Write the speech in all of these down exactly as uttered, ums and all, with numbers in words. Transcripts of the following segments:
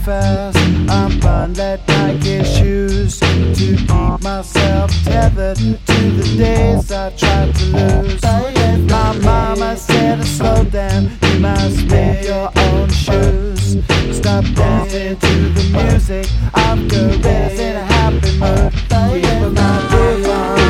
fast. I'm buying that Nike shoes to keep myself tethered to the days I tried to lose. My mama said to slow down, you must make your own shoes. Stop dancing to the music of gorillas in a happy mood. Keep my groove on.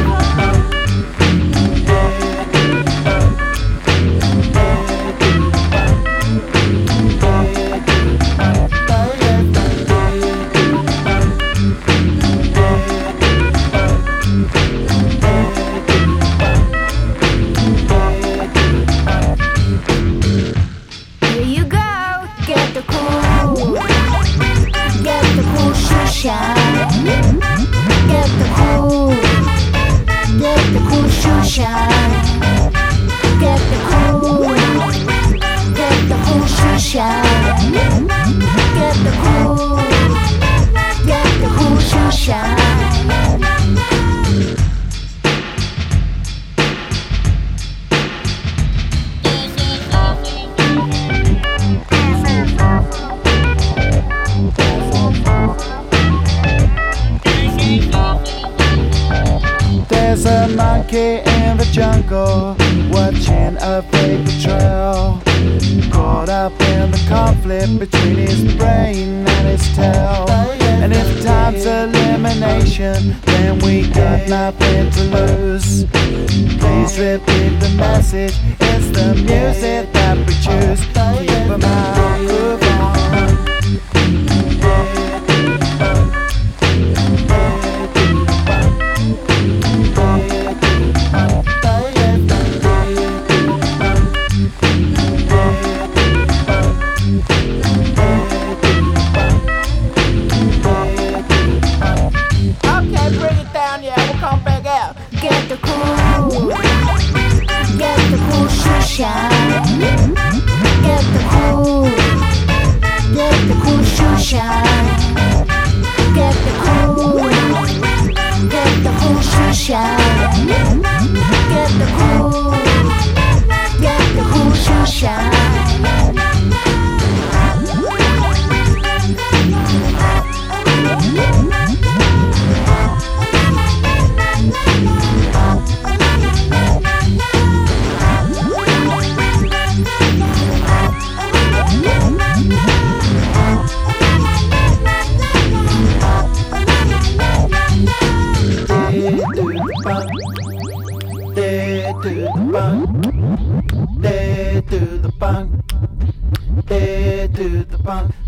Shine. Get the cool, get the cool shoe shine. Get the cool, get the cool shoe shine. Get the cool, get the cool shoe shine. There's a monkey in the jungle watching a paper trail, caught up in the conflict between his brain and his tail. And if time's elimination, then we got nothing to lose. Please repeat the message, it's the music that we choose. Keep a mind, groove on. Get the cool, get the cool shoe shine. Get the cool, get the cool shoe shine. Get the cool, get the cool shoe shine. Get the cool, get the cool shoe shine. Day to the bunk, day to the bunk, day to the bunk.